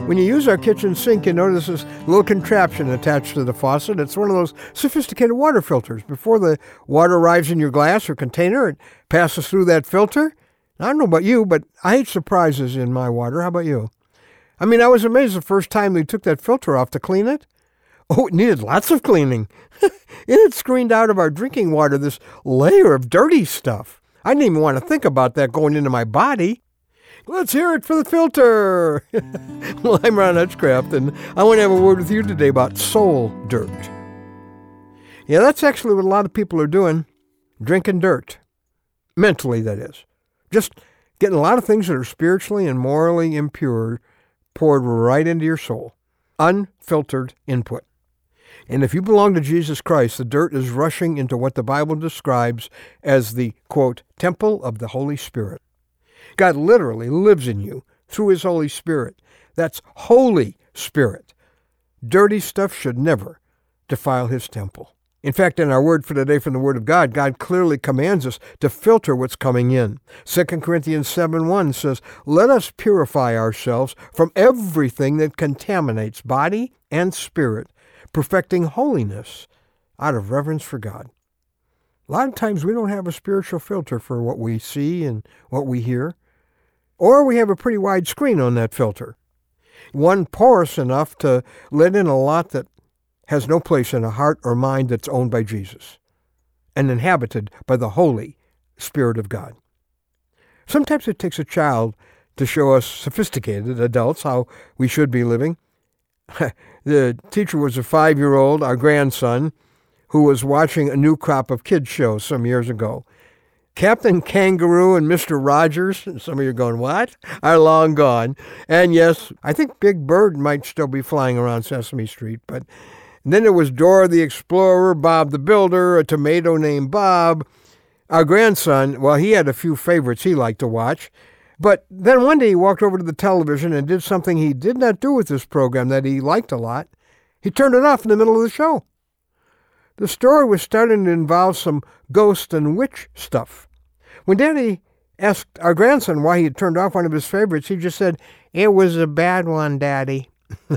When you use our kitchen sink, you notice this little contraption attached to the faucet. It's one of those sophisticated water filters. Before the water arrives in your glass or container, it passes through that filter. I don't know about you, but I hate surprises in my water. How about you? I mean, I was amazed the first time they took that filter off to clean it. Oh, it needed lots of cleaning. It had screened out of our drinking water this layer of dirty stuff. I didn't even want to think about that going into my body. Let's hear it for the filter. Well, I'm Ron Hutchcraft, and I want to have a word with you today about soul dirt. Yeah, that's actually what a lot of people are doing, drinking dirt. Mentally, that is. Just getting a lot of things that are spiritually and morally impure poured right into your soul. Unfiltered input. And if you belong to Jesus Christ, the dirt is rushing into what the Bible describes as the, quote, temple of the Holy Spirit. God literally lives in you through his Holy Spirit. That's Holy Spirit. Dirty stuff should never defile his temple. In fact, in our word for today from the Word of God, God clearly commands us to filter what's coming in. 2 Corinthians 7:1 says, "Let us purify ourselves from everything that contaminates body and spirit, perfecting holiness out of reverence for God." A lot of times we don't have a spiritual filter for what we see and what we hear. Or we have a pretty wide screen on that filter. One porous enough to let in a lot that has no place in a heart or mind that's owned by Jesus and inhabited by the Holy Spirit of God. Sometimes it takes a child to show us sophisticated adults how we should be living. The teacher was a 5-year-old, our grandson, who was watching a new crop of kids shows some years ago. Captain Kangaroo and Mr. Rogers, some of you are going, what? Are long gone. And yes, I think Big Bird might still be flying around Sesame Street. But then there was Dora the Explorer, Bob the Builder, a tomato named Bob. Our grandson, well, he had a few favorites he liked to watch. But then one day he walked over to the television and did something he did not do with this program that he liked a lot. He turned it off in the middle of the show. The story was starting to involve some ghost and witch stuff. When Daddy asked our grandson why he had turned off one of his favorites, he just said, "It was a bad one, Daddy."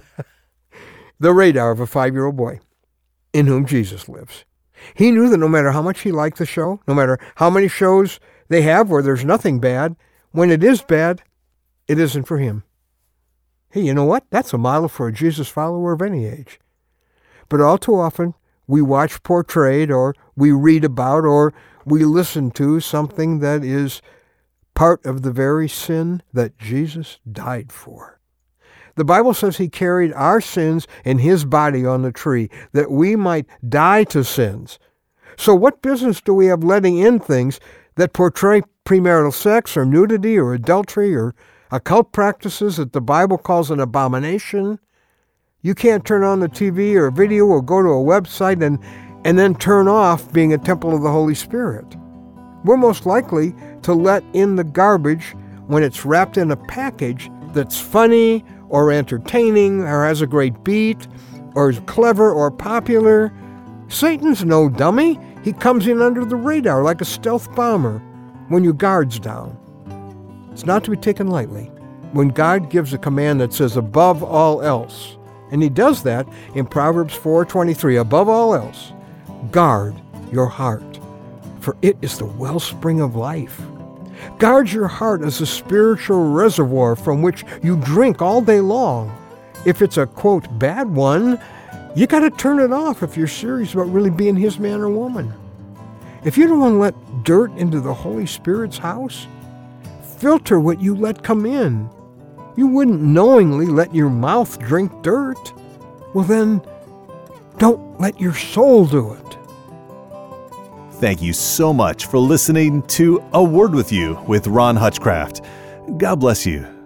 The radar of a 5-year-old boy in whom Jesus lives. He knew that no matter how much he liked the show, no matter how many shows they have where there's nothing bad, when it is bad, it isn't for him. Hey, you know what? That's a model for a Jesus follower of any age. But all too often, we watch portrayed, or we read about, or we listen to something that is part of the very sin that Jesus died for. The Bible says he carried our sins in his body on the tree, that we might die to sins. So what business do we have letting in things that portray premarital sex or nudity or adultery or occult practices that the Bible calls an abomination? You can't turn on the TV or video or go to a website and then turn off being a temple of the Holy Spirit. We're most likely to let in the garbage when it's wrapped in a package that's funny or entertaining or has a great beat or is clever or popular. Satan's no dummy. He comes in under the radar like a stealth bomber when your guard's down. It's not to be taken lightly. When God gives a command that says above all else, and he does that in Proverbs 4:23, above all else, guard your heart, for it is the wellspring of life. Guard your heart as a spiritual reservoir from which you drink all day long. If it's a, quote, bad one, you got to turn it off if you're serious about really being his man or woman. If you don't want to let dirt into the Holy Spirit's house, filter what you let come in. You wouldn't knowingly let your mouth drink dirt. Well then, don't let your soul do it. Thank you so much for listening to A Word With You with Ron Hutchcraft. God bless you.